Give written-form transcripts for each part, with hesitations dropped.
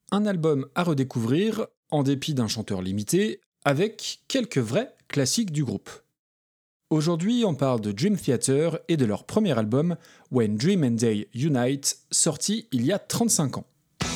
un album à redécouvrir, en dépit d'un chanteur limité, avec quelques vrais classiques du groupe. Aujourd'hui, on parle de Dream Theater et de leur premier album, When Dream and Day Unite, sorti il y a 35 ans.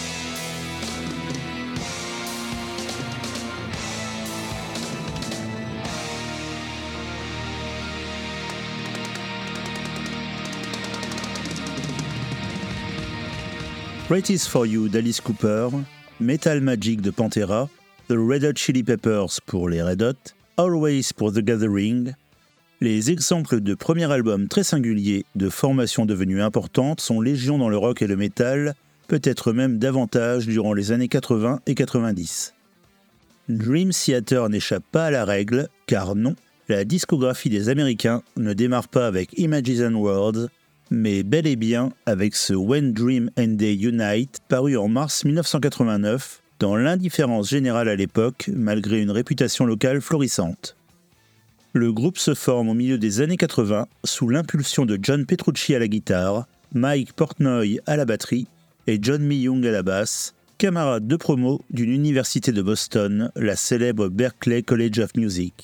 Greatest for You d'Alice Cooper, Metal Magic de Pantera, The Red Hot Chili Peppers pour les Red Hot, Always pour The Gathering, les exemples de premiers albums très singuliers de formations devenues importantes sont légion dans le rock et le metal, peut-être même davantage durant les années 80 et 90. Dream Theater n'échappe pas à la règle, car non, la discographie des Américains ne démarre pas avec Images and Words, mais bel et bien avec ce When Dream and Day Unite, paru en mars 1989, dans l'indifférence générale à l'époque, malgré une réputation locale florissante. Le groupe se forme au milieu des années 80, sous l'impulsion de John Petrucci à la guitare, Mike Portnoy à la batterie et John Myung à la basse, camarades de promo d'une université de Boston, la célèbre Berklee College of Music.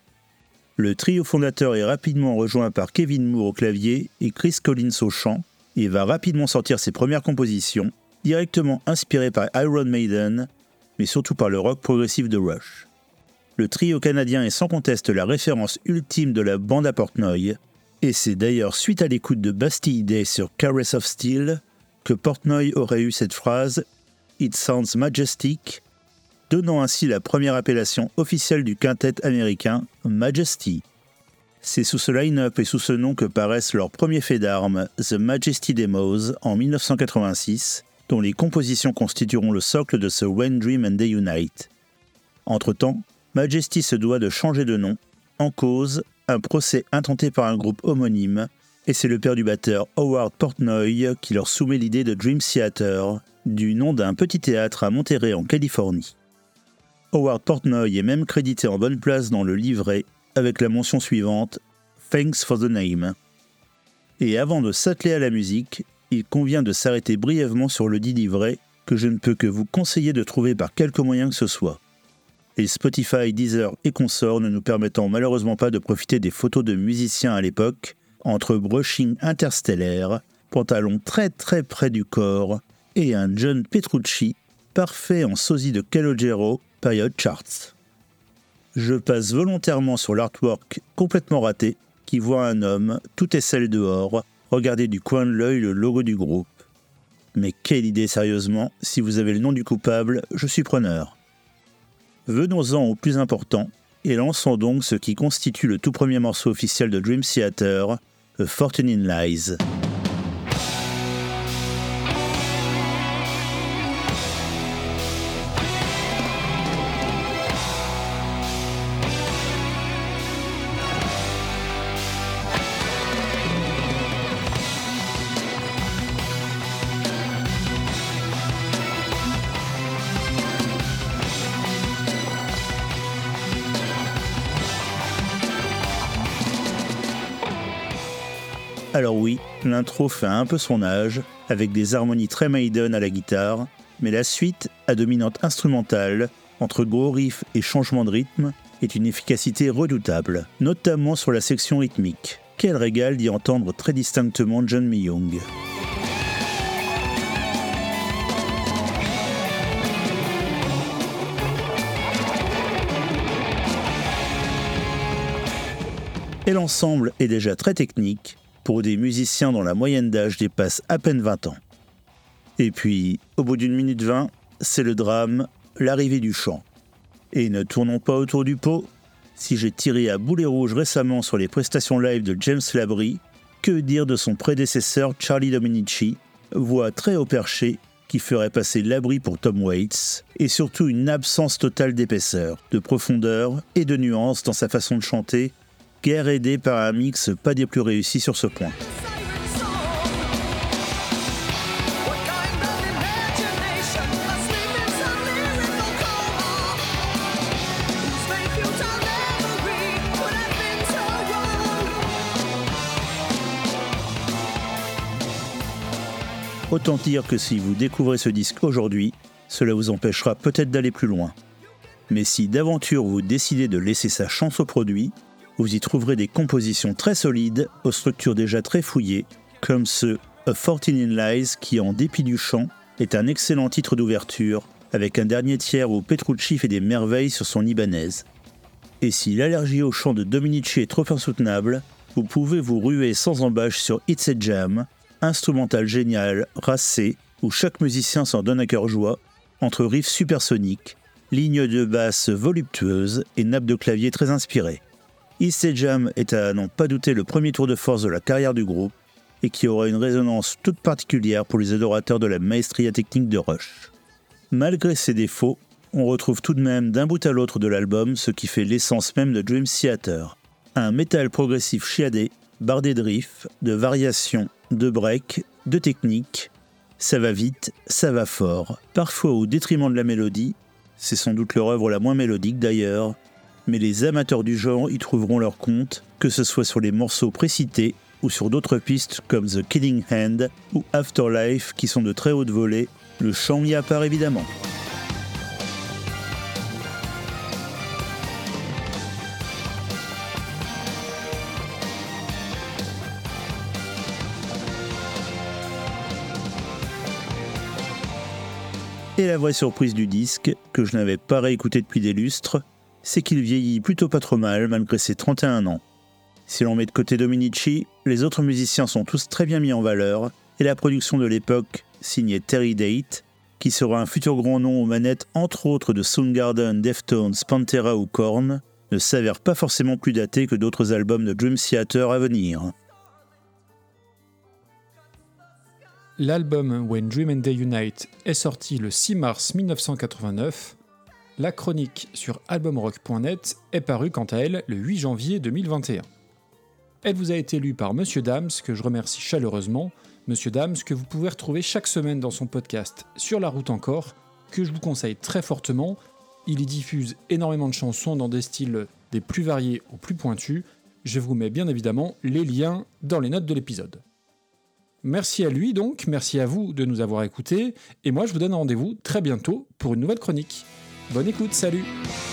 Le trio fondateur est rapidement rejoint par Kevin Moore au clavier et Chris Collins au chant, et va rapidement sortir ses premières compositions, directement inspirées par Iron Maiden, mais surtout par le rock progressif de Rush. Le trio canadien est sans conteste la référence ultime de la bande à Portnoy, et c'est d'ailleurs suite à l'écoute de Bastille Day sur Caress of Steel que Portnoy aurait eu cette phrase « It sounds majestic », donnant ainsi la première appellation officielle du quintet américain, Majesty. C'est sous ce line-up et sous ce nom que paraissent leurs premiers faits d'armes, The Majesty Demos, en 1986, dont les compositions constitueront le socle de ce When Dream and Day Unite. Entre-temps, Majesty se doit de changer de nom, en cause, un procès intenté par un groupe homonyme, et c'est le père du batteur Howard Portnoy qui leur soumet l'idée de Dream Theater, du nom d'un petit théâtre à Monterey en Californie. Howard Portnoy est même crédité en bonne place dans le livret avec la mention suivante « Thanks for the name ». Et avant de s'atteler à la musique, il convient de s'arrêter brièvement sur le dit livret que je ne peux que vous conseiller de trouver par quelque moyen que ce soit. Et Spotify, Deezer et consorts ne nous permettant malheureusement pas de profiter des photos de musiciens à l'époque, entre brushing interstellaire, pantalon très très près du corps et un John Petrucci parfait en sosie de Calogero, Period Charts. Je passe volontairement sur l'artwork complètement raté qui voit un homme, tout est sel dehors, regarder du coin de l'œil le logo du groupe. Mais quelle idée sérieusement, si vous avez le nom du coupable, je suis preneur. Venons-en au plus important, et lançons donc ce qui constitue le tout premier morceau officiel de Dream Theater, A Fortune in Lies. Alors oui, l'intro fait un peu son âge, avec des harmonies très Maiden à la guitare, mais la suite, à dominante instrumentale, entre gros riffs et changements de rythme, est une efficacité redoutable, notamment sur la section rythmique. Quel régal d'y entendre très distinctement John Myung. Et l'ensemble est déjà très technique, pour des musiciens dont la moyenne d'âge dépasse à peine 20 ans. Et puis, au bout d'une minute 20, c'est le drame, l'arrivée du chant. Et ne tournons pas autour du pot, si j'ai tiré à boulet rouge récemment sur les prestations live de James Labrie, que dire de son prédécesseur Charlie Dominici, voix très haut perché qui ferait passer Labrie pour Tom Waits, et surtout une absence totale d'épaisseur, de profondeur et de nuance dans sa façon de chanter, guère aidé par un mix pas des plus réussis sur ce point. Autant dire que si vous découvrez ce disque aujourd'hui, Cela vous empêchera peut-être d'aller plus loin. Mais si d'aventure vous décidez de laisser sa chance au produit, vous y trouverez des compositions très solides, aux structures déjà très fouillées, comme ce A 14 in Lies qui, en dépit du chant, est un excellent titre d'ouverture, avec un dernier tiers où Petrucci fait des merveilles sur son libanaise. Et si l'allergie au chant de Dominici est trop insoutenable, vous pouvez vous ruer sans embâche sur It's a Jam, instrumental génial, racé, où chaque musicien s'en donne à cœur joie, entre riffs supersoniques, lignes de basse voluptueuses et nappes de clavier très inspirées. It's a Jam est à n'en pas douter le premier tour de force de la carrière du groupe et qui aura une résonance toute particulière pour les adorateurs de la maestria technique de Rush. Malgré ses défauts, on retrouve tout de même d'un bout à l'autre de l'album ce qui fait l'essence même de Dream Theater. Un métal progressif chiadé, bardé de riffs, de variations, de breaks, de techniques. Ça va vite, ça va fort, parfois au détriment de la mélodie. C'est sans doute leur œuvre la moins mélodique d'ailleurs, mais les amateurs du genre y trouveront leur compte, que ce soit sur les morceaux précités ou sur d'autres pistes comme The Killing Hand ou Afterlife qui sont de très haute volée, le chant mis à part évidemment. Et la vraie surprise du disque, que je n'avais pas réécouté depuis des lustres, c'est qu'il vieillit plutôt pas trop mal malgré ses 31 ans. Si l'on met de côté Dominici, les autres musiciens sont tous très bien mis en valeur, et la production de l'époque, signée Terry Date, qui sera un futur grand nom aux manettes entre autres de Soundgarden, Deftones, Pantera ou Korn, ne s'avère pas forcément plus daté que d'autres albums de Dream Theater à venir. L'album When Dream and Day Unite est sorti le 6 mars 1989. La chronique sur albumrock.net est parue quant à elle le 8 janvier 2021. Elle vous a été lue par Monsieur Dams, que je remercie chaleureusement. Monsieur Dams, que vous pouvez retrouver chaque semaine dans son podcast Sur la route encore, que je vous conseille très fortement. Il y diffuse énormément de chansons dans des styles des plus variés aux plus pointus. Je vous mets bien évidemment les liens dans les notes de l'épisode. Merci à lui donc, merci à vous de nous avoir écoutés, et moi je vous donne rendez-vous très bientôt pour une nouvelle chronique. Bonne écoute, salut!